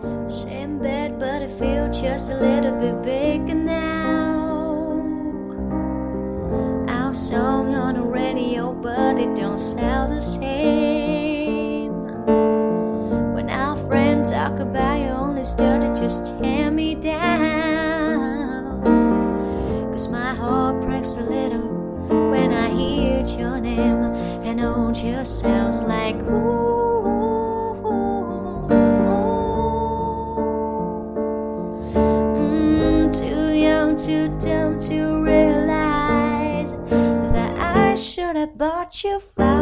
Same bed, but I feel just a little bit bigger now. Our song on the radio, but it don't sound the same. When our friends talk about you, only started just tear me down. Cause my heart breaks a little when I hear your name, and it just sounds like ooh. Too young, too dumb to realize that I should have bought you flowers.